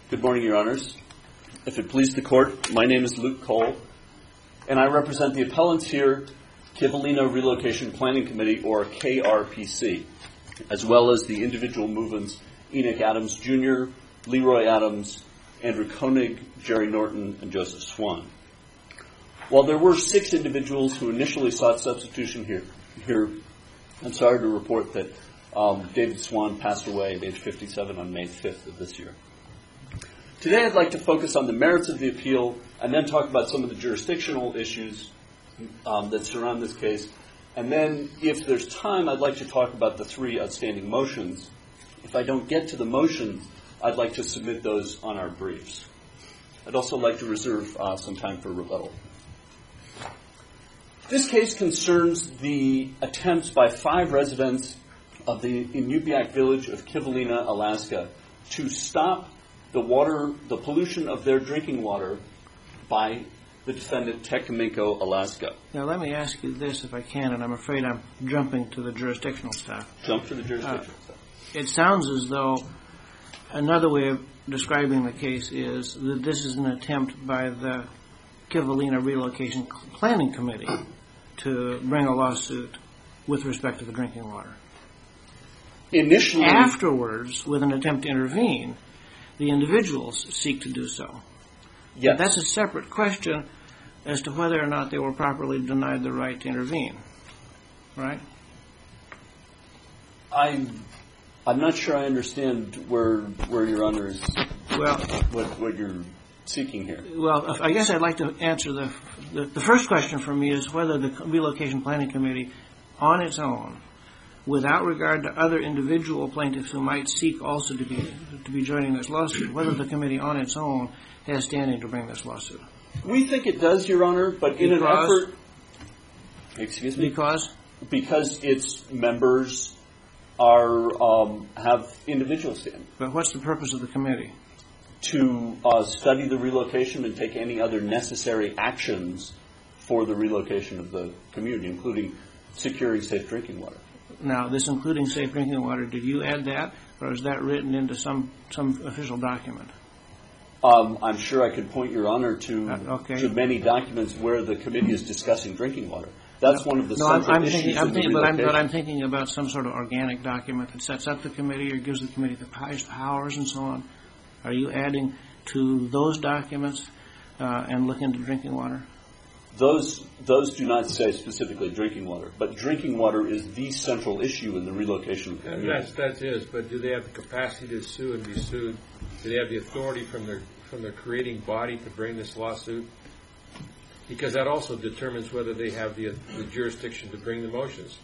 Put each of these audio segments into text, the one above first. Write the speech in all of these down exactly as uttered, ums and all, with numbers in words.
Good morning, Your Honors. If it please the Court, my name is Luke Cole, and I represent the appellants here, Kivalina Relocation Planning Committee, or K R P C, as well as the individual movements Enoch Adams Junior, Leroy Adams, Andrew Koenig, Jerry Norton, and Joseph Swan. While there were six individuals who initially sought substitution here, here I'm sorry to report that um, David Swan passed away at age fifty-seven on May fifth of this year. Today I'd like to focus on the merits of the appeal and then talk about some of the jurisdictional issues um, that surround this case. And then, if there's time, I'd like to talk about the three outstanding motions. If I don't get to the motions, I'd like to submit those on our briefs. I'd also like to reserve uh, some time for rebuttal. This case concerns the attempts by five residents of the Inupiaq village of Kivalina, Alaska, to stop the water, the pollution of their drinking water by the defendant Tecominco, Alaska. Now, let me ask you this, if I can, and I'm afraid I'm jumping to the jurisdictional stuff. Jump to the jurisdictional uh, stuff. It sounds as though another way of describing the case is that this is an attempt by the Kivalina Relocation Planning Committee to bring a lawsuit with respect to the drinking water. Initially, afterwards, with an attempt to intervene, the individuals seek to do so. Yes. But that's a separate question as to whether or not they were properly denied the right to intervene. Right? I'm, I'm not sure I understand where where Your Honor is, well, what, what you're seeking here. Well, I guess I'd like to answer the, the the first question for me is whether the Relocation Planning Committee, on its own, without regard to other individual plaintiffs who might seek also to be to be joining this lawsuit, whether the committee on its own has standing to bring this lawsuit. We think it does, Your Honor, but in because, an effort... Excuse me? Because? Because its members are um, have individual standing. But what's the purpose of the committee? To uh, study the relocation and take any other necessary actions for the relocation of the community, including securing safe drinking water. Now, this including safe drinking water, did you add that, or is that written into some, some official document? Um, I'm sure I could point Your Honor to uh, okay. to many documents where the committee is discussing drinking water. That's no, one of the no, central I'm, I'm issues thinking, I'm of thinking, the but I'm, relocation. but I'm thinking about some sort of organic document that sets up the committee or gives the committee the highest powers and so on. Are you adding to those documents uh, and look into drinking water? Those those do not say specifically drinking water, but drinking water is the central issue in the relocation of the community. That's, that is, but do they have the capacity to sue and be sued? Do they have the authority from their from their creating body to bring this lawsuit? Because that also determines whether they have the, the jurisdiction to bring the motions.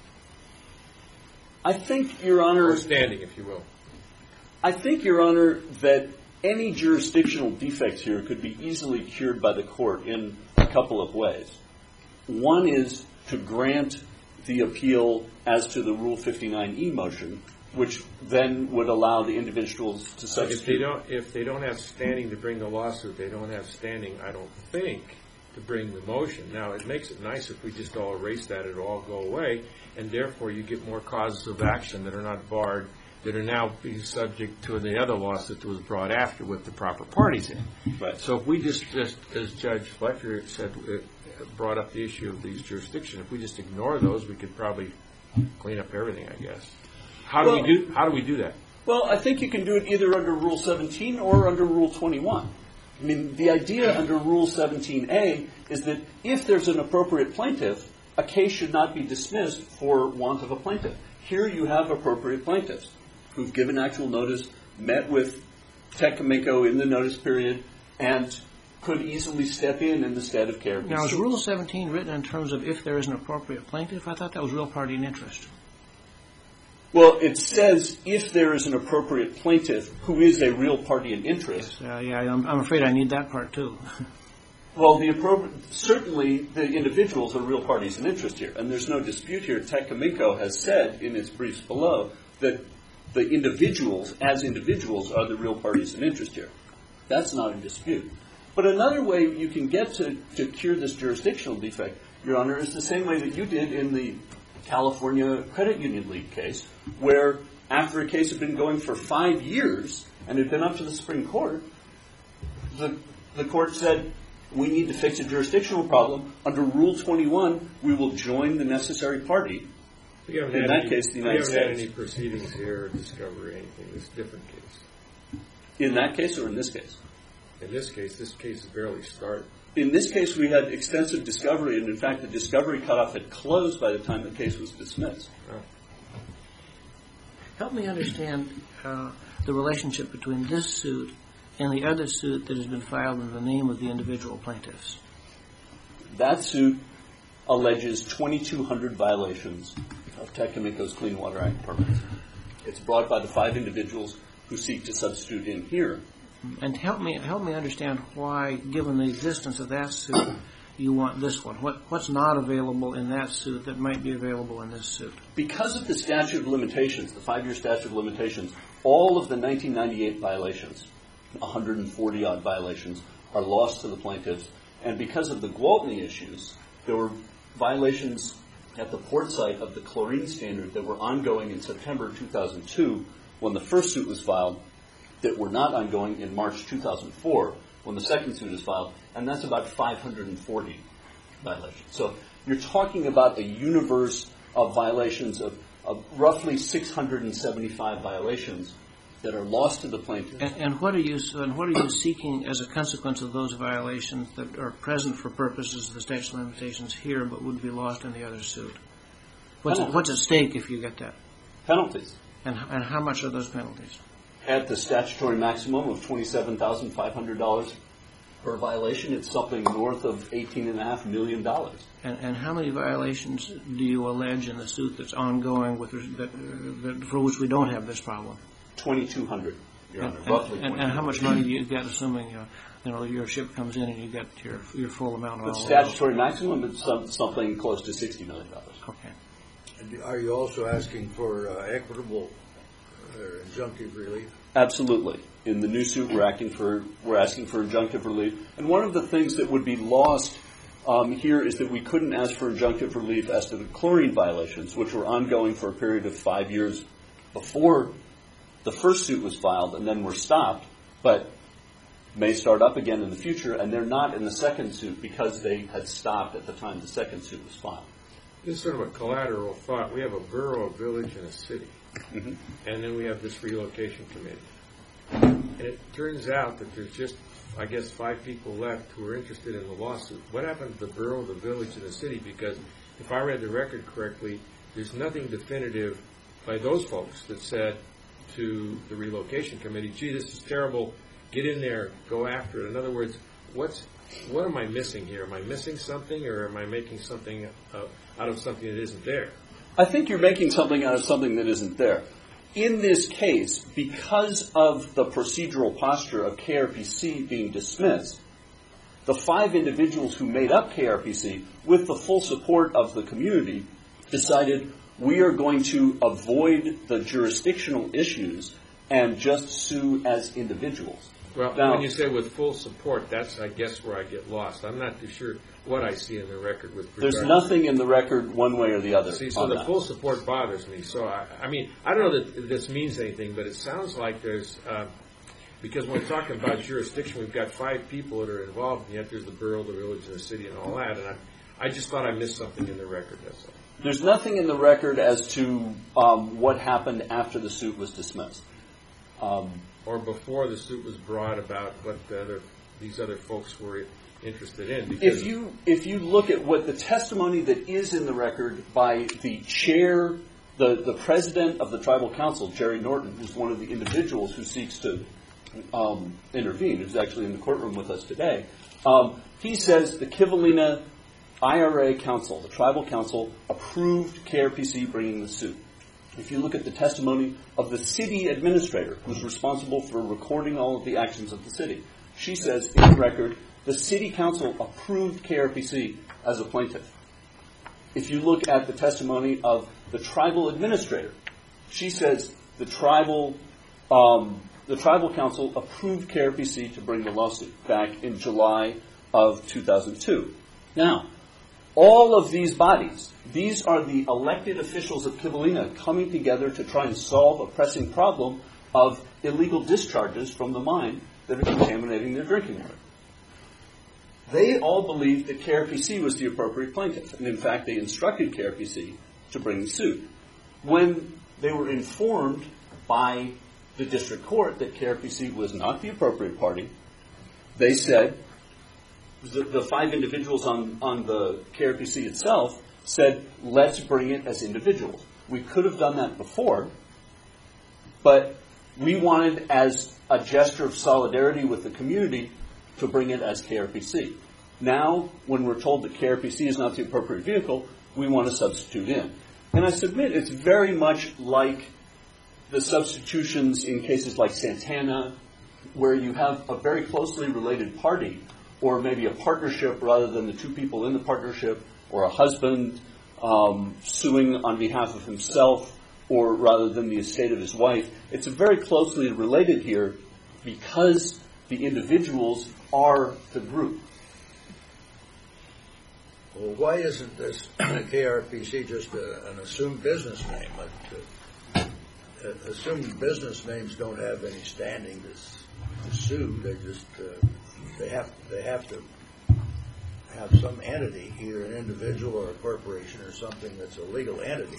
I think, Your Honor... Or standing, if you will. I think, Your Honor, that any jurisdictional defects here could be easily cured by the court in a couple of ways. One is to grant the appeal as to the Rule fifty-nine E motion, which then would allow the individuals to substitute. If they don't, if they don't have standing to bring the lawsuit, they don't have standing, I don't think, to bring the motion. Now, it makes it nice if we just all erase that, it'll all go away, and therefore you get more causes of action that are not barred, that are now being subject to the other lawsuit that was brought after with the proper parties in. Right. So if we just, just as Judge Fletcher said, uh, brought up the issue of these jurisdictions, if we just ignore those, we could probably clean up everything, I guess. How do well, we do? How do we do that? Well, I think you can do it either under Rule seventeen or under Rule twenty-one. I mean, the idea under Rule seventeen A is that if there's an appropriate plaintiff, a case should not be dismissed for want of a plaintiff. Here you have appropriate plaintiffs who've given actual notice, met with Tecominco in the notice period, and could easily step in in the stead of care. Now, is Rule seventeen written in terms of if there is an appropriate plaintiff? I thought that was real party in interest. Well, it says if there is an appropriate plaintiff who is a real party in interest. Uh, yeah, I'm, I'm afraid I need that part, too. Well, the appropriate, certainly the individuals are real parties in interest here, and there's no dispute here. Tecominco has said in its briefs below that the individuals, as individuals, are the real parties in interest here. That's not in dispute. But another way you can get to, to cure this jurisdictional defect, Your Honor, is the same way that you did in the California Credit Union League case, where after a case had been going for five years and had been up to the Supreme Court, the, the court said, we need to fix a jurisdictional problem. Under Rule twenty-one, we will join the necessary party. We haven't In had that any, case, the we United haven't had States. any proceedings here or discovery or anything. It's a different case. In that case or in this case? In this case, this case has barely started. In this case, we had extensive discovery, and in fact, the discovery cutoff had closed by the time the case was dismissed. Oh. Help me understand uh, the relationship between this suit and the other suit that has been filed in the name of the individual plaintiffs. That suit alleges twenty-two hundred violations of Tecumseh's Clean Water Act permits. It's brought by the five individuals who seek to substitute in here. And help me help me understand why, given the existence of that suit, you want this one. What what's not available in that suit that might be available in this suit? Because of the statute of limitations, the five-year statute of limitations, all of the nineteen ninety-eight violations, one hundred forty odd violations, are lost to the plaintiffs. And because of the Gwaltney issues, there were violations at the port site of the chlorine standard that were ongoing in September two thousand two when the first suit was filed, that were not ongoing in March two thousand four when the second suit is filed, and that's about five hundred forty violations. So you're talking about a universe of violations of, of roughly six hundred seventy-five violations that are lost to the plaintiffs. And, and what are you and what are you seeking as a consequence of those violations that are present for purposes of the statute of limitations here, but would be lost in the other suit? What's Penalties. what's at stake if you get that? Penalties. And and how much are those penalties? At the statutory maximum of twenty-seven thousand five hundred dollars per violation, it's something north of eighteen point five million dollars. And, and how many violations do you allege in the suit that's ongoing with that, uh, that, for which we don't have this problem? twenty-two hundred, Your And, Honor, roughly. and, and how much money do you get, assuming uh, you know your ship comes in and you get your your full amount of The all of statutory maximum is some, something close to sixty million dollars. those? Okay. And are you also asking for uh, equitable or injunctive relief? Absolutely. In the new suit, we're acting for we're asking for injunctive relief. And one of the things that would be lost um, here is that we couldn't ask for injunctive relief as to the chlorine violations, which were ongoing for a period of five years before the first suit was filed, and then were stopped, but may start up again in the future, and they're not in the second suit because they had stopped at the time the second suit was filed. This is sort of a collateral thought. We have a borough, a village, and a city. Mm-hmm. And then we have this relocation committee. And it turns out that there's just, I guess, five people left who are interested in the lawsuit. What happened to the borough, the village, and the city? Because if I read the record correctly, there's nothing definitive by those folks that said to the relocation committee, gee, this is terrible, get in there, go after it. In other words, what's what am I missing here? Am I missing something, or am I making something uh, out of something that isn't there? I think you're making something out of something that isn't there. In this case, because of the procedural posture of K R P C being dismissed, the five individuals who made up K R P C, with the full support of the community, decided we are going to avoid the jurisdictional issues and just sue as individuals. Well, Now, when you say with full support, that's, I guess, where I get lost. I'm not too sure what I see in the record with regard there's nothing in the record one way or the other. See, so on the that. full support bothers me. So, I, I mean, I don't know that this means anything, but it sounds like there's, uh, because when we're talking about jurisdiction, we've got five people that are involved, and yet there's the borough, the village, and the city, and all that. And I, I just thought I missed something in the record, that's all. There's nothing in the record as to um, what happened after the suit was dismissed. Um, Or before the suit was brought about what the other, these other folks were interested in. Because If you if you look at what the testimony that is in the record by the chair, the, the president of the tribal council, Jerry Norton, who's one of the individuals who seeks to um, intervene, who's actually in the courtroom with us today, um, he says the Kivalina I R A council, the tribal council, approved K R P C bringing the suit. If you look at the testimony of the city administrator, who's responsible for recording all of the actions of the city, she says in the record, the city council approved K R P C as a plaintiff. If you look at the testimony of the tribal administrator, she says the tribal um, the tribal council approved K R P C to bring the lawsuit back in July of two thousand two. Now, all of these bodies, these are the elected officials of Kivalina coming together to try and solve a pressing problem of illegal discharges from the mine that are contaminating their drinking water. They all believed that K R P C was the appropriate plaintiff, and in fact, they instructed K R P C to bring the suit. When they were informed by the district court that K R P C was not the appropriate party, they said, the, the five individuals on, on the K R P C itself said, let's bring it as individuals. We could have done that before, but we wanted, as a gesture of solidarity with the community, to bring it as K R P C. Now, when we're told that K R P C is not the appropriate vehicle, we want to substitute in. And I submit it's very much like the substitutions in cases like Santana, where you have a very closely related party, or maybe a partnership rather than the two people in the partnership, or a husband um, suing on behalf of himself, or rather than the estate of his wife. It's very closely related here because the individuals are the group. Well, why isn't this K R P C just a, an assumed business name? Uh, uh, assumed business names don't have any standing to, to sue. They just uh, they have they have to have some entity, either an individual or a corporation or something that's a legal entity.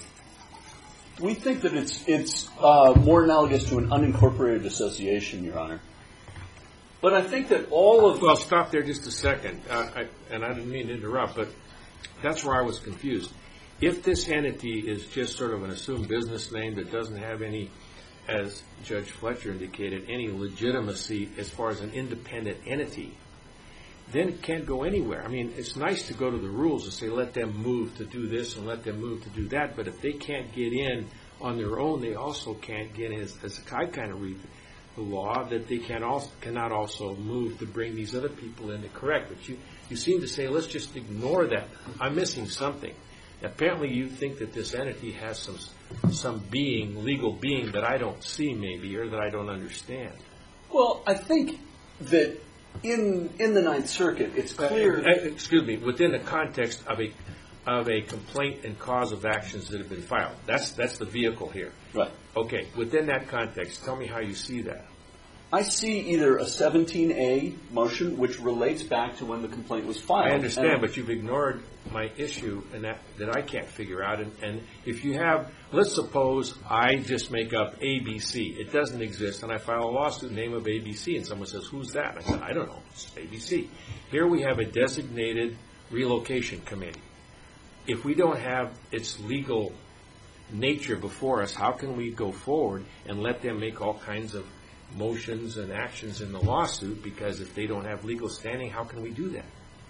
We think that it's it's uh, more analogous to an unincorporated association, Your Honor. But I think that all of... Well, stop there just a second. Uh, I, and I didn't mean to interrupt, but that's where I was confused. If this entity is just sort of an assumed business name that doesn't have any, as Judge Fletcher indicated, any legitimacy as far as an independent entity, then it can't go anywhere. I mean, it's nice to go to the rules and say, let them move to do this and let them move to do that, but if they can't get in on their own, they also can't get in, as, as I kind of read the law, that they can also, cannot also move to bring these other people in to correct. But you, you seem to say, let's just ignore that. I'm missing something. Apparently you think that this entity has some some being, legal being, that I don't see maybe, or that I don't understand. Well, I think that in in the Ninth Circuit, it's clear... Uh, excuse me, within the context of a of a complaint and cause of actions that have been filed. That's that's the vehicle here. Right. Okay, within that context, tell me how you see that. I see either a seventeen A motion, which relates back to when the complaint was filed. I understand, and but you've ignored my issue, and that, that I can't figure out. And, and if you have, let's suppose I just make up A B C. It doesn't exist, and I file a lawsuit in the name of A B C, and someone says, who's that? And I said, I don't know. It's A B C. Here we have a designated relocation committee. If we don't have its legal nature before us, how can we go forward and let them make all kinds of motions and actions in the lawsuit? Because if they don't have legal standing, how can we do that?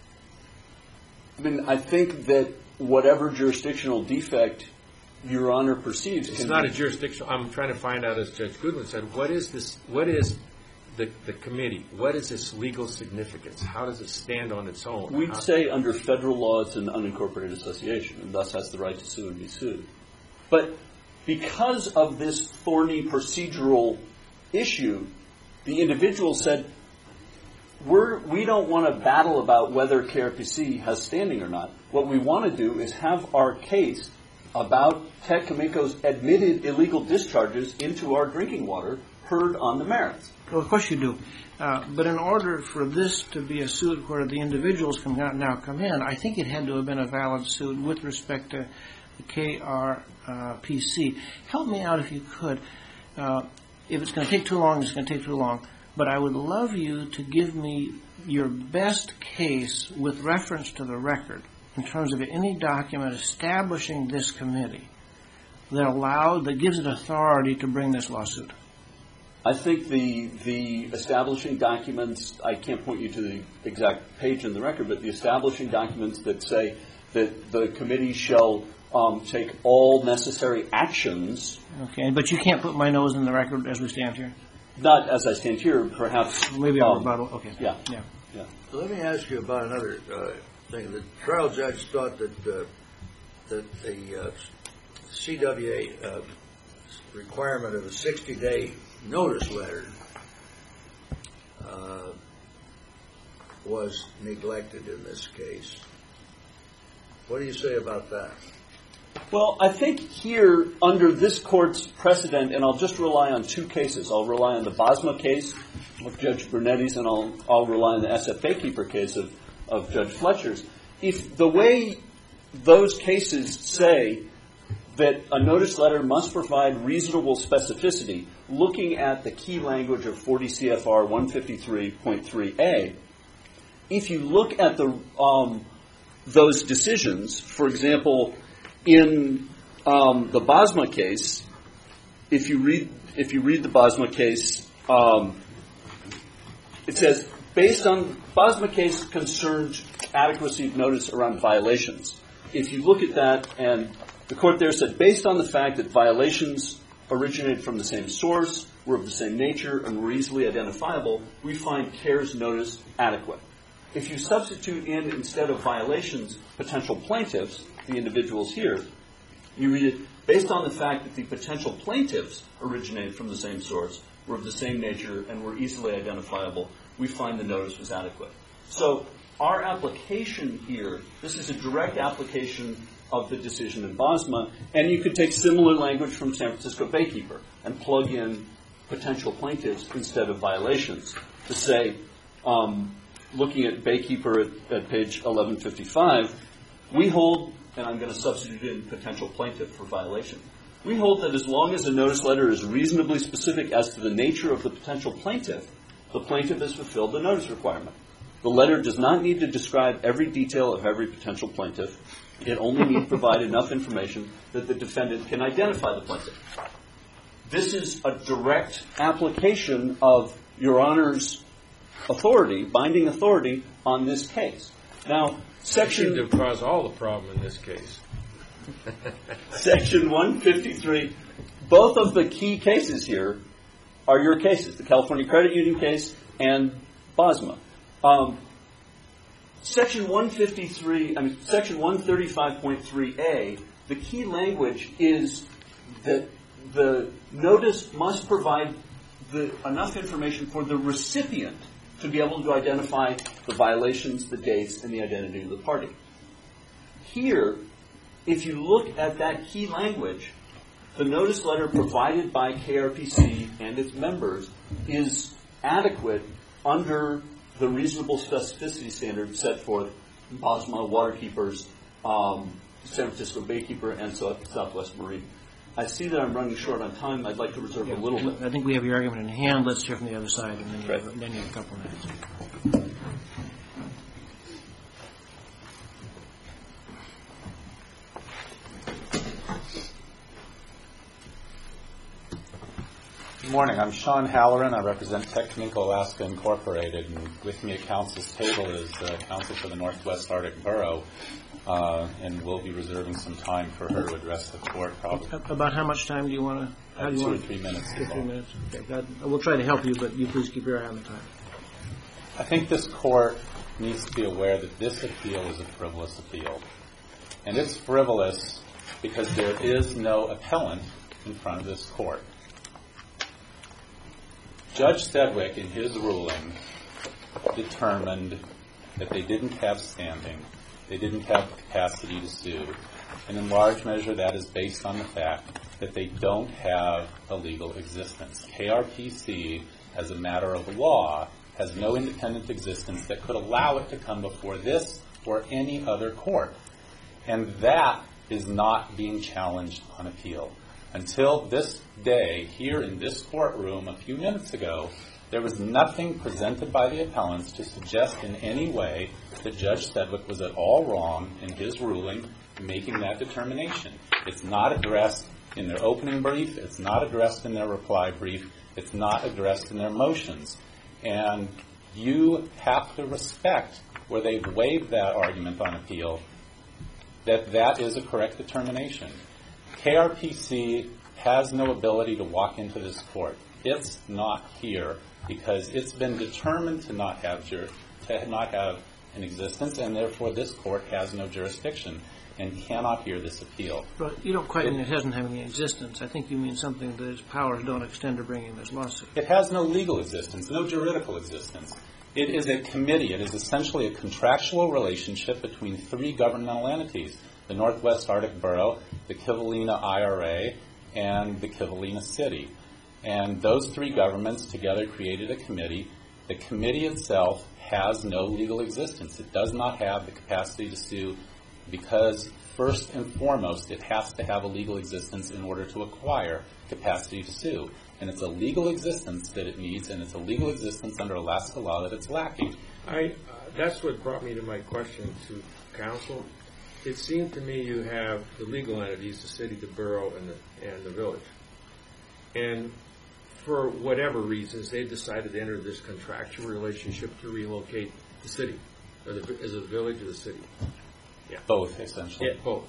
I mean, I think that whatever jurisdictional defect Your Honor perceives... It's can not be, a jurisdictional... I'm trying to find out, as Judge Goodwin said, what is this? What is the, the committee? What is its legal significance? How does it stand on its own? We'd How, say under federal law it's an unincorporated association, and thus has the right to sue and be sued. But because of this thorny procedural issue, the individual said, We're, we don't want to battle about whether K R P C has standing or not. What we want to do is have our case about Ted Kamiko's admitted illegal discharges into our drinking water heard on the merits. Well, of course you do. Uh, but in order for this to be a suit where the individuals can now come in, I think it had to have been a valid suit with respect to the K R P C. Help me out if you could. Uh, if it's going to take too long, it's going to take too long. But I would love you to give me your best case with reference to the record in terms of any document establishing this committee that allowed, that gives it authority to bring this lawsuit. I think the the establishing documents, I can't point you to the exact page in the record, but the establishing documents that say that the committee shall um, take all necessary actions. Okay, but you can't put my nose in the record as we stand here? Not as I stand here, perhaps. Maybe I'll um, rebuttal. Okay. Yeah. Yeah. Yeah. So let me ask you about another uh, thing. The trial judge thought that uh, that the uh, C W A uh, requirement of a sixty-day notice letter uh, was neglected in this case. What do you say about that? Well, I think here, under this court's precedent, and I'll just rely on two cases. I'll rely on the Bosma case of Judge Brunetti's, and I'll, I'll rely on the S F Baykeeper case of, of Judge Fletcher's. If the way those cases say that a notice letter must provide reasonable specificity, looking at the key language of forty C F R one fifty-three point three A, if you look at the um, those decisions, for example, in um, the Bosma case, if you read if you read the Bosma case, um, it says based on Bosma case concerned adequacy of notice around violations. If you look at that, and the court there said, based on the fact that violations originated from the same source, were of the same nature, and were easily identifiable, we find CARE's notice adequate. If you substitute in, instead of violations, potential plaintiffs, the individuals here, you read it, based on the fact that the potential plaintiffs originated from the same source, were of the same nature, and were easily identifiable, we find the notice was adequate. So our application here, this is a direct application of the decision in Bosma, and you could take similar language from San Francisco Baykeeper and plug in potential plaintiffs instead of violations to say, um, looking at Baykeeper at, at page eleven fifty-five, we hold, and I'm going to substitute in potential plaintiff for violation, we hold that as long as a notice letter is reasonably specific as to the nature of the potential plaintiff, the plaintiff has fulfilled the notice requirement. The letter does not need to describe every detail of every potential plaintiff. It only needs to provide enough information that the defendant can identify the plaintiff. This is a direct application of Your Honor's authority, binding authority, on this case. Now, section... You seem to cause all the problem in this case. Section one fifty-three, both of the key cases here are your cases, the California Credit Union case and Bosma. Um, Section one fifty-three, I mean, Section one thirty-five point three A, the key language is that the notice must provide the, enough information for the recipient to be able to identify the violations, the dates, and the identity of the party. Here, if you look at that key language, the notice letter provided by K R P C and its members is adequate under the reasonable specificity standard set forth in Bosma, Waterkeepers, um, San Francisco Baykeeper, and South, Southwest Marine. I see that I'm running short on time. I'd like to reserve yeah, a little bit. I think we have your argument in hand. Let's hear from the other side, and then you, right. have, then you have a couple of minutes. Good morning. I'm Sean Halloran. I represent Technical Alaska Incorporated, and with me at Council's table is uh, Counsel for the Northwest Arctic Borough, uh, and we'll be reserving some time for her to address the court. Probably about how much time do you want to? How do you two want or three minutes. Two or three minutes. Okay. God, we'll try to help you, but you please keep your eye on the time. I think this court needs to be aware that this appeal is a frivolous appeal, and it's frivolous because there is no appellant in front of this court. Judge Sedgwick, in his ruling, determined that they didn't have standing, they didn't have capacity to sue, and in large measure that is based on the fact that they don't have a legal existence. K R P C, as a matter of law, has no independent existence that could allow it to come before this or any other court, and that is not being challenged on appeal. Until this day, here in this courtroom a few minutes ago, there was nothing presented by the appellants to suggest in any way that Judge Sedgwick was at all wrong in his ruling making that determination. It's not addressed in their opening brief. It's not addressed in their reply brief. It's not addressed in their motions. And you have to respect, where they've waived that argument on appeal, that that is a correct determination. K R P C has no ability to walk into this court. It's not here because it's been determined to not have jur- to not have an existence, and therefore this court has no jurisdiction and cannot hear this appeal. But you don't quite it, mean it doesn't have any existence. I think you mean something that its powers don't extend to bringing this lawsuit. It has no legal existence, no juridical existence. It is a committee. It is essentially a contractual relationship between three governmental entities: the Northwest Arctic Borough, the Kivalina I R A, and the Kivalina City. And those three governments together created a committee. The committee itself has no legal existence. It does not have the capacity to sue because, first and foremost, it has to have a legal existence in order to acquire capacity to sue. And it's a legal existence that it needs, and it's a legal existence under Alaska law that it's lacking. I, uh, that's what brought me to my question to counsel. It seemed to me you have the legal entities, the city, the borough, and the, and the village. And for whatever reasons, they've decided to enter this contractual relationship to relocate the city. Or the, is it the village or the city? Yeah. Both, essentially. Yeah, both.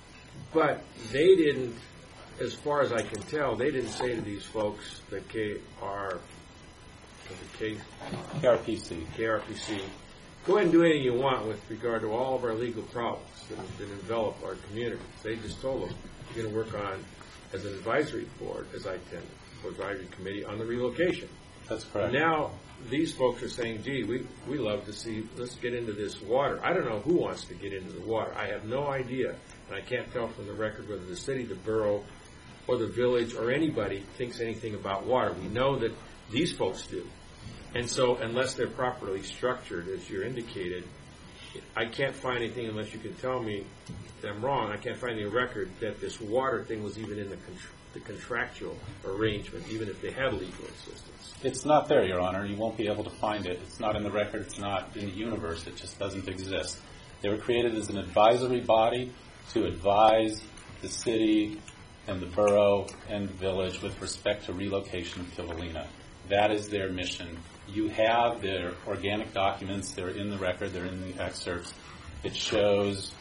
But they didn't, as far as I can tell, they didn't say to these folks, the K R, the K, K R P C. K R P C, go ahead and do anything you want with regard to all of our legal problems that, that envelop our communities. They just told them, you're going to work on, as an advisory board, as I tend, or advisory committee, on the relocation. That's correct. Now, these folks are saying, gee, we, we love to see, let's get into this water. I don't know who wants to get into the water. I have no idea, and I can't tell from the record whether the city, the borough, or the village, or anybody thinks anything about water. We know that these folks do. And so, unless they're properly structured, as you're indicated, I can't find anything, unless you can tell me that I'm wrong, I can't find any record that this water thing was even in the, contr- the contractual arrangement, even if they had legal existence. It's not there, Your Honor. You won't be able to find it. It's not in the record. It's not in the universe. It just doesn't exist. They were created as an advisory body to advise the city and the borough and the village with respect to relocation of Kivalina. That is their mission. You have their organic documents. They're in the record. They're in the excerpts. It shows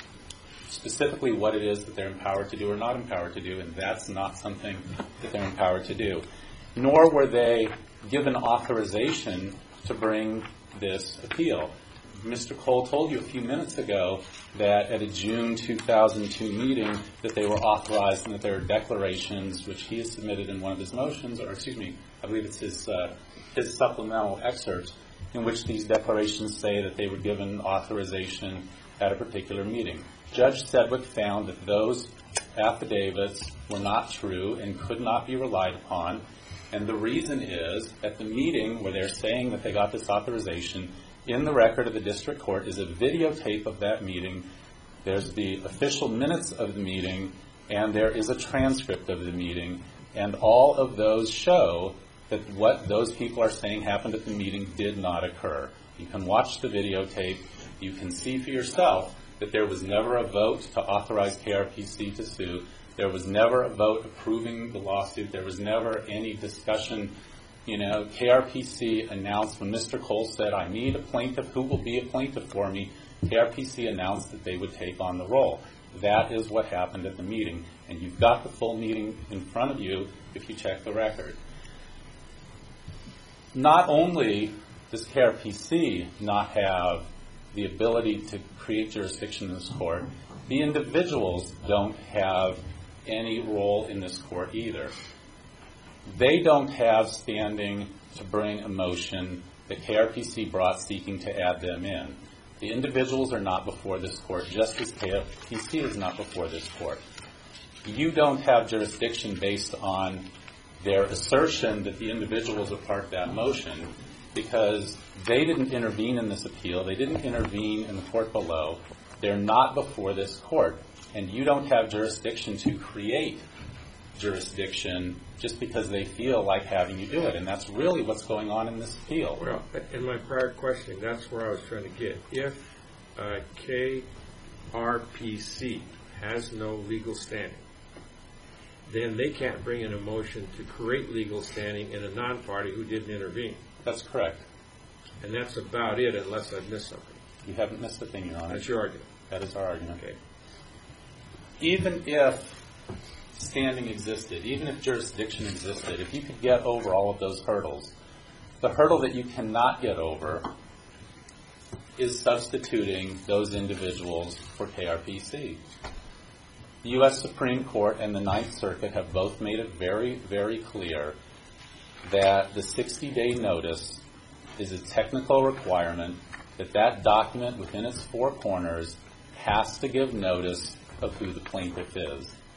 specifically what it is that they're empowered to do or not empowered to do, and that's not something that they're empowered to do. Nor were they given authorization to bring this appeal. Mister Cole told you a few minutes ago that at a June two thousand two meeting that they were authorized and that there are declarations which he has submitted in one of his motions, or excuse me, I believe it's his, uh, his supplemental excerpts, in which these declarations say that they were given authorization at a particular meeting. Judge Sedgwick found that those affidavits were not true and could not be relied upon, and the reason is, at the meeting where they're saying that they got this authorization, in the record of the district court is a videotape of that meeting. There's the official minutes of the meeting, and there is a transcript of the meeting, and all of those show that what those people are saying happened at the meeting did not occur. You can watch the videotape. You can see for yourself that there was never a vote to authorize K R P C to sue. There was never a vote approving the lawsuit. There was never any discussion. You know, K R P C announced when Mister Cole said, I need a plaintiff, who will be a plaintiff for me? K R P C announced that they would take on the role. That is what happened at the meeting. And you've got the full meeting in front of you if you check the record. Not only does K R P C not have the ability to create jurisdiction in this court, the individuals don't have any role in this court either. They don't have standing to bring a motion that K R P C brought seeking to add them in. The individuals are not before this court, just as K R P C is not before this court. You don't have jurisdiction based on their assertion that the individuals are part of that motion because they didn't intervene in this appeal. They didn't intervene in the court below. They're not before this court. And you don't have jurisdiction to create jurisdiction just because they feel like having you do it. And that's really what's going on in this appeal. Well, in my prior questioning, that's where I was trying to get. If uh, K R P C has no legal standing, then they can't bring in a motion to create legal standing in a non-party who didn't intervene. That's correct. And that's about it, unless I've missed something. You haven't missed a thing, Your Honor. That's your argument. That is our argument. Okay. Even if standing existed, even if jurisdiction existed, if you could get over all of those hurdles, the hurdle that you cannot get over is substituting those individuals for K R P C. The U S Supreme Court and the Ninth Circuit have both made it very, very clear that the sixty-day notice is a technical requirement, that that document within its four corners has to give notice of who the plaintiff is.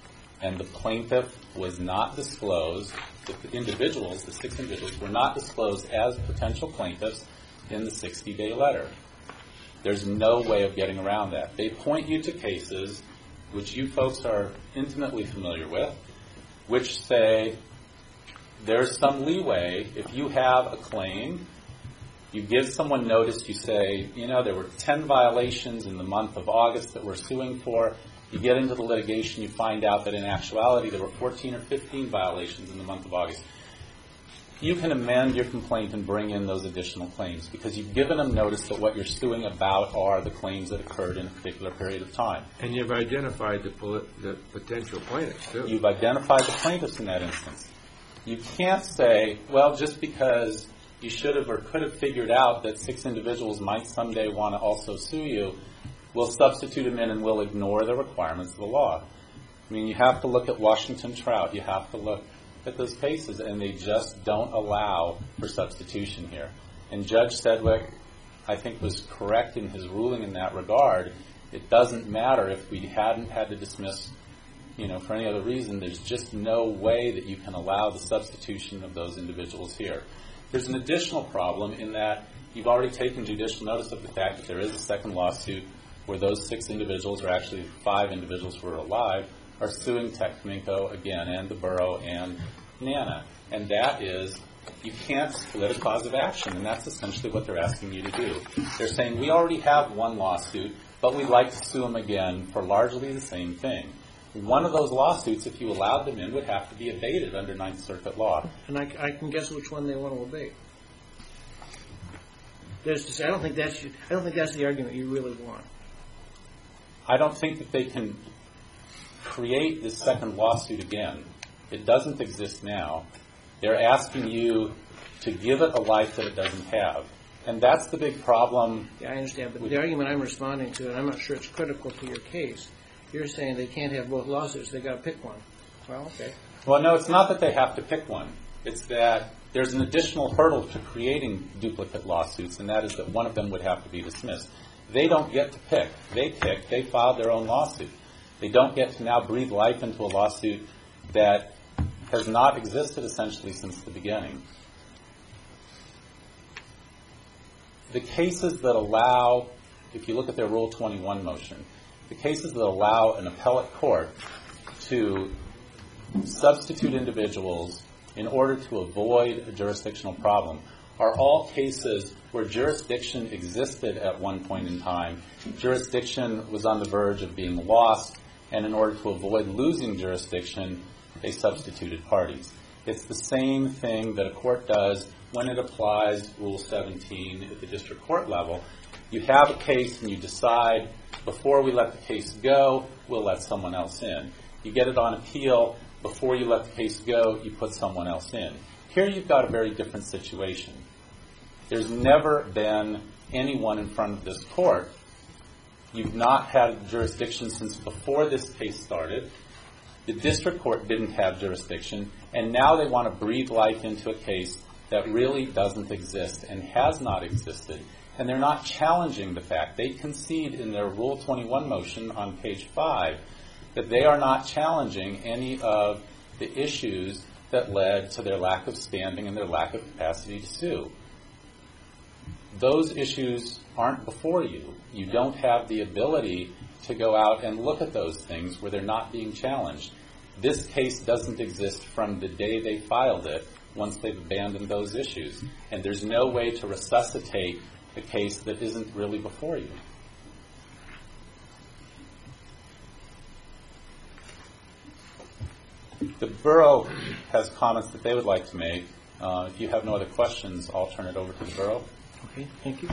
and the plaintiff was not disclosed, the individuals, the six individuals, were not disclosed as potential plaintiffs in the sixty-day letter. There's no way of getting around that. They point you to cases which you folks are intimately familiar with, which say there's some leeway. If you have a claim, you give someone notice, you say, you know, there were ten violations in the month of August that we're suing for. You get into the litigation, you find out that in actuality there were fourteen or fifteen violations in the month of August. You can amend your complaint and bring in those additional claims because you've given them notice that what you're suing about are the claims that occurred in a particular period of time. And you've identified the, poli- the potential plaintiffs, too. You've identified the plaintiffs in that instance. You can't say, well, just because you should have or could have figured out that six individuals might someday want to also sue you, we'll substitute them in and we'll ignore the requirements of the law. I mean, you have to look at Washington Trout. You have to look at those cases, and they just don't allow for substitution here. And Judge Sedgwick, I think, was correct in his ruling in that regard. It doesn't matter if we hadn't had to dismiss, you know, for any other reason. There's just no way that you can allow the substitution of those individuals here. There's an additional problem in that you've already taken judicial notice of the fact that there is a second lawsuit where those six individuals, or actually five individuals who are alive, are suing Techminco again, and the borough, and Nana. And that is, you can't split a cause of action, and that's essentially what they're asking you to do. They're saying, we already have one lawsuit, but we'd like to sue them again for largely the same thing. One of those lawsuits, if you allowed them in, would have to be abated under Ninth Circuit law. And I, I can guess which one they want to abate. There's to say, I don't think that's I don't think that's the argument you really want. I don't think that they can create this second lawsuit again. It doesn't exist now. They're asking you to give it a life that it doesn't have. And that's the big problem. Yeah, I understand. But the argument I'm responding to, and I'm not sure it's critical to your case, you're saying they can't have both lawsuits. They've got to pick one. Well, okay. Well, no, it's not that they have to pick one. It's that there's an additional hurdle to creating duplicate lawsuits, and that is that one of them would have to be dismissed. They don't get to pick. They pick. They filed their own lawsuit. They don't get to now breathe life into a lawsuit that has not existed essentially since the beginning. The cases that allow, if you look at their Rule twenty-one motion, the cases that allow an appellate court to substitute individuals in order to avoid a jurisdictional problem are all cases where jurisdiction existed at one point in time. Jurisdiction was on the verge of being lost, and in order to avoid losing jurisdiction, they substituted parties. It's the same thing that a court does when it applies Rule seventeen at the district court level. You have a case and you decide, before we let the case go, we'll let someone else in. You get it on appeal. Before you let the case go, you put someone else in. Here you've got a very different situation. There's never been anyone in front of this court. You've not had jurisdiction since before this case started. The district court didn't have jurisdiction, and now they want to breathe life into a case that really doesn't exist and has not existed. And they're not challenging the fact. They concede in their Rule twenty-one motion on page five that they are not challenging any of the issues that led to their lack of standing and their lack of capacity to sue. Those issues aren't before you. You don't have the ability to go out and look at those things where they're not being challenged. This case doesn't exist from the day they filed it once they've abandoned those issues. And there's no way to resuscitate a case that isn't really before you. The borough has comments that they would like to make. Uh, if you have no other questions, I'll turn it over to the borough. Okay, thank you.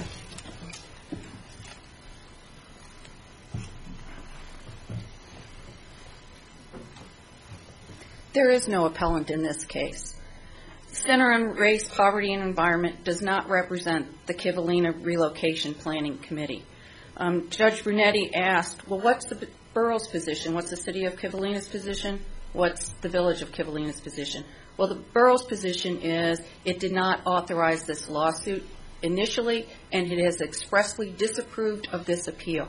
There is no appellant in this case. Center on Race, Poverty, and Environment does not represent the Kivalina Relocation Planning Committee. Um, Judge Brunetti asked, well, what's the borough's position? What's the city of Kivalina's position? What's the village of Kivalina's position? Well, the borough's position is it did not authorize this lawsuit initially, and it has expressly disapproved of this appeal.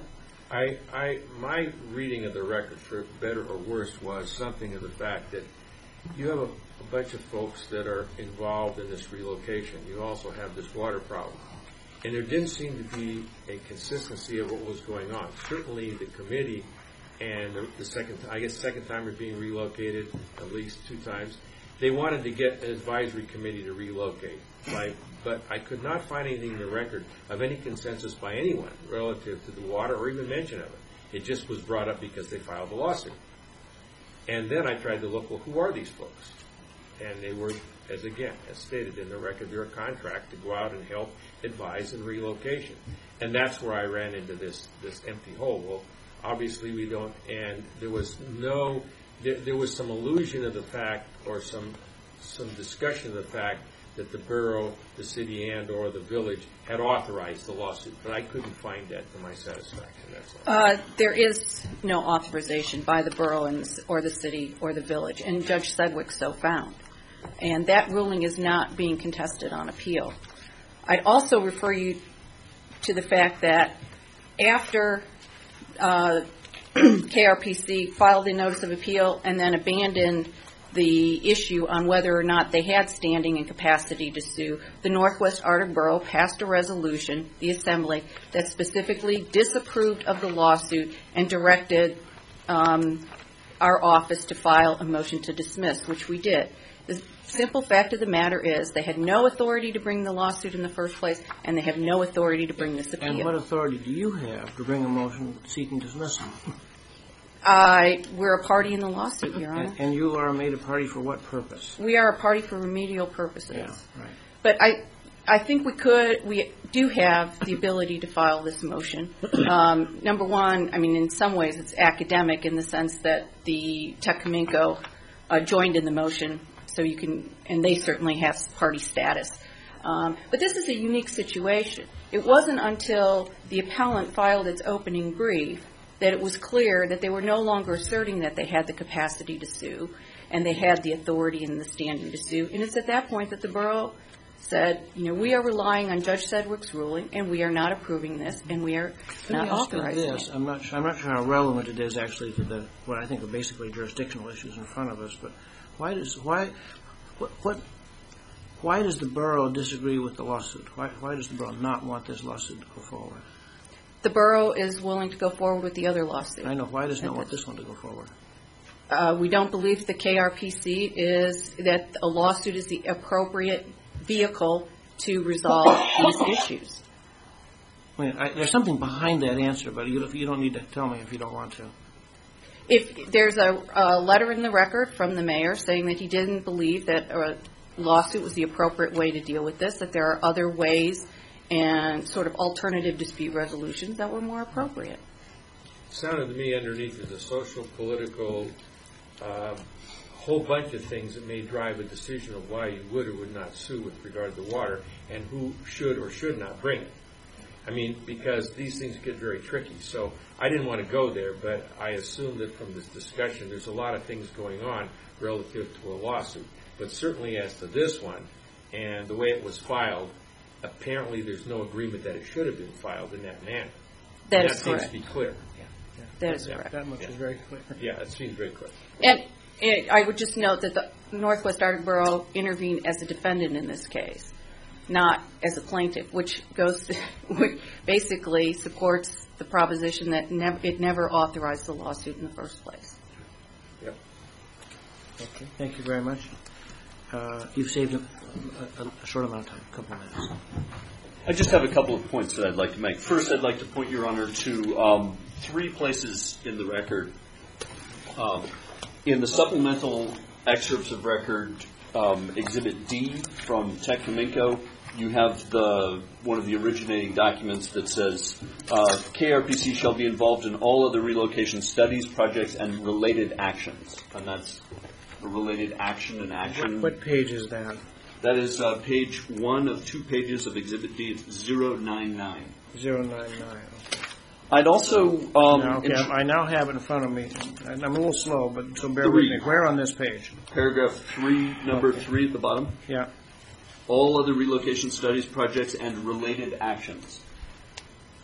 I, I, my reading of the record, for better or worse, was something of the fact that you have a, a bunch of folks that are involved in this relocation. You also have this water problem. And there didn't seem to be a consistency of what was going on. Certainly the committee and the, the second, I guess second time they're being relocated, at least two times, they wanted to get an advisory committee to relocate. Like, but I could not find anything in the record of any consensus by anyone relative to the water or even mention of it. It just was brought up because they filed a lawsuit. And then I tried to look, well, who are these folks? And they were, as again, as stated in the record, they're a contract to go out and help advise in relocation. And that's where I ran into this, this empty hole. Well, obviously we don't, and there was no, there, there was some illusion of the fact or some, some discussion of the fact that the borough, the city, and or the village had authorized the lawsuit, but I couldn't find that to my satisfaction. That's all. Uh, there is no authorization by the borough and, or the city or the village, and Judge Sedgwick so found. And that ruling is not being contested on appeal. I'd also refer you to the fact that after uh, K R P C filed a notice of appeal and then abandoned the issue on whether or not they had standing and capacity to sue, the Northwest Arctic Borough passed a resolution, the Assembly, that specifically disapproved of the lawsuit and directed um, our office to file a motion to dismiss, which we did. The simple fact of the matter is they had no authority to bring the lawsuit in the first place, and they have no authority to bring this appeal. And what authority do you have to bring a motion seeking dismissal? Uh, we're a party in the lawsuit, Your Honor. And, and you are made a party for what purpose? We are a party for remedial purposes. Yeah, right. But I, I think we could, we do have the ability to file this motion. Um, number one, I mean, in some ways it's academic in the sense that the Tecumseh uh, joined in the motion, so you can, and they certainly have party status. Um, but this is a unique situation. It wasn't until the appellant filed its opening brief that it was clear that they were no longer asserting that they had the capacity to sue and they had the authority and the standing to sue. And it's at that point that the borough said, you know, we are relying on Judge Sedgwick's ruling and we are not approving this and we are not authorizing this. it. I'm not, sure, I'm not sure how relevant it is actually to the what I think are basically jurisdictional issues in front of us, but why does why what, what why does the borough disagree with the lawsuit? Why, why does the borough not want this lawsuit to go forward? The borough is willing to go forward with the other lawsuit. I know. Why does it not want this one to go forward? Uh, we don't believe the K R P C is that a lawsuit is the appropriate vehicle to resolve these issues. I mean, I, there's something behind that answer, but you, you don't need to tell me if you don't want to. If there's a, a letter in the record from the mayor saying that he didn't believe that a lawsuit was the appropriate way to deal with this, that there are other ways and sort of alternative dispute resolutions that were more appropriate. Sounded to me underneath is a social, political, uh, whole bunch of things that may drive a decision of why you would or would not sue with regard to water and who should or should not bring it. I mean, because these things get very tricky. So I didn't want to go there, but I assume that from this discussion there's a lot of things going on relative to a lawsuit. But certainly as to this one and the way it was filed, apparently there's no agreement that it should have been filed in that manner. That and is that correct. seems to be clear. Yeah. That is Yeah. correct. That much Yeah. is very clear. Yeah, it seems very clear. And it, I would just note that the Northwest Arctic Borough intervened as a defendant in this case, not as a plaintiff, which goes to, which basically supports the proposition that nev- it never authorized the lawsuit in the first place. Yep. Okay. Thank you very much. Uh, you've saved a, a, a short amount of time, a couple of minutes. I just have a couple of points that I'd like to make. First, I'd like to point Your Honor to um, three places in the record. Um, in the supplemental excerpts of record, um, Exhibit D from Tech Kaminko, you have the one of the originating documents that says uh, K R P C shall be involved in all other relocation studies, projects, and related actions. And that's a related action and action. What, what page is that? That is uh, page one of two pages of Exhibit D. It's zero nine nine. zero nine nine. Okay. I'd also... Um, Now, okay, int- I now have it in front of me. I'm a little slow, but so bear Three. with me. Where on this page? Paragraph three, number Okay. three at the bottom. Yeah. All other relocation studies, projects, and related actions.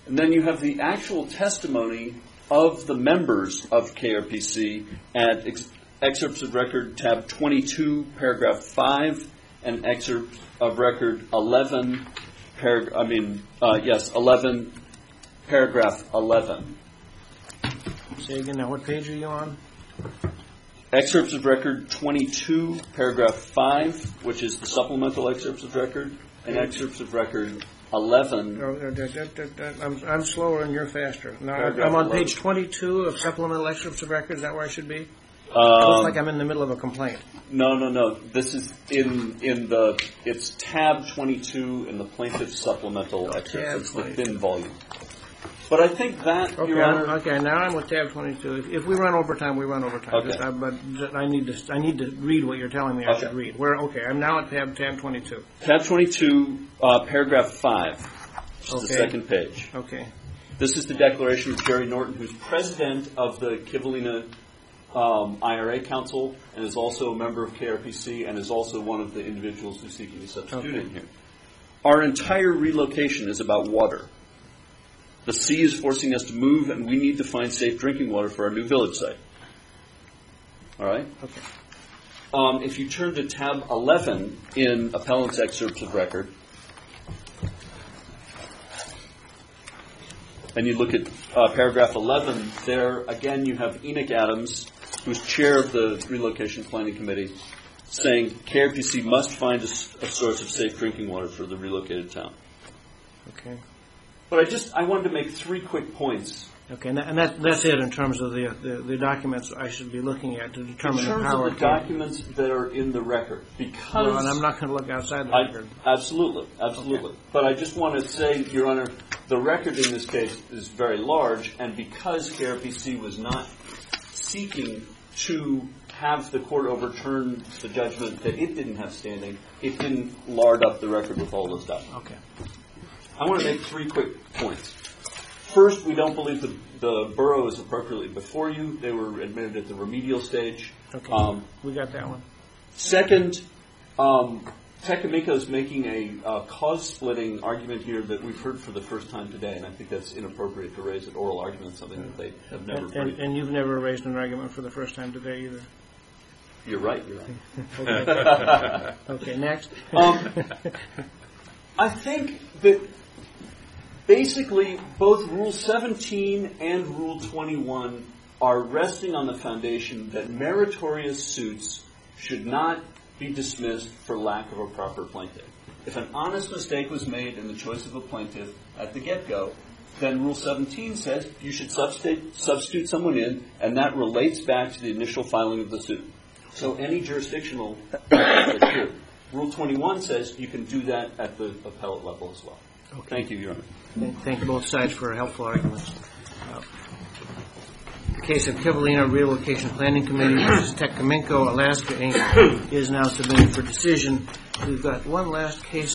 And then you have the actual testimony of the members of K R P C at ex- excerpts of record tab twenty-two, paragraph five, and excerpts of record eleven, parag- I mean, uh, yes, eleven, paragraph eleven. Say again, now what page are you on? Excerpts of record twenty-two, paragraph five, which is the supplemental excerpts of record, and excerpts of record eleven. Oh, uh, da- da- da- da- I'm, I'm slower and you're faster. Now, Paragraph I'm on eleven. page twenty-two of supplemental excerpts of record. Is that where I should be? Um, Looks like I'm in the middle of a complaint. No, no, no. This is in in the it's tab twenty-two in the plaintiff's supplemental excerpts. tab It's the twenty-two. thin volume. But I think that, Okay, Your Honor. I'm- okay. Now I'm with tab twenty-two. If, if we run overtime, we run overtime. Okay. Just, I, but just, I need to I need to read what you're telling me I Okay. should read. Where? Okay, I'm now at tab tab twenty-two. Tab twenty-two, uh, paragraph five, which is the Okay. second page. Okay. This is the declaration of Jerry Norton, who's president of the Kivalina um, I R A Council and is also a member of K R P C and is also one of the individuals who's seeking to substitute Okay. in here. Our entire relocation is about water. The sea is forcing us to move, and we need to find safe drinking water for our new village site. All right? Okay. Um, if you turn to tab eleven in appellant's excerpts of record, and you look at uh, paragraph eleven, there again you have Enoch Adams, who's chair of the Relocation Planning Committee, saying K R P C must find a, s- a source of safe drinking water for the relocated town. Okay. But I just I wanted to make three quick points. Okay, and, that, and that, that's it in terms of the, the the documents I should be looking at to In determine the terms power of the documents that are in the record, because Well, and I'm not going to look outside the I, record. absolutely, absolutely. But I just want to say, Your Honor, the record in this case is very large, and because K R P C was not seeking to have the court overturn the judgment that it didn't have standing, it didn't lard up the record with all those documents. Okay. I want to make three quick points. First, we don't believe the, the borough is appropriately before you. They were admitted at the remedial stage. Okay. Um, We got that one. Second, um, Tekamiko is making a uh, cause-splitting argument here that we've heard for the first time today, and I think that's inappropriate to raise at oral argument, something that they have never And, and, briefed. and you've never raised an argument for the first time today either. You're right, you're right. Okay. Okay, next. Um, I think that basically both Rule seventeen and Rule twenty-one are resting on the foundation that meritorious suits should not be dismissed for lack of a proper plaintiff. If an honest mistake was made in the choice of a plaintiff at the get-go, then Rule seventeen says you should substitute, substitute someone in, and that relates back to the initial filing of the suit. So any jurisdictional is true. Rule twenty-one says you can do that at the appellate level as well. Okay. Thank you, Your Honor. Thank- Thank both sides for helpful arguments. Uh, The case of Kivalina Relocation Planning Committee versus Tekamiko, Alaska, Incorporated is now submitted for decision. We've got one last case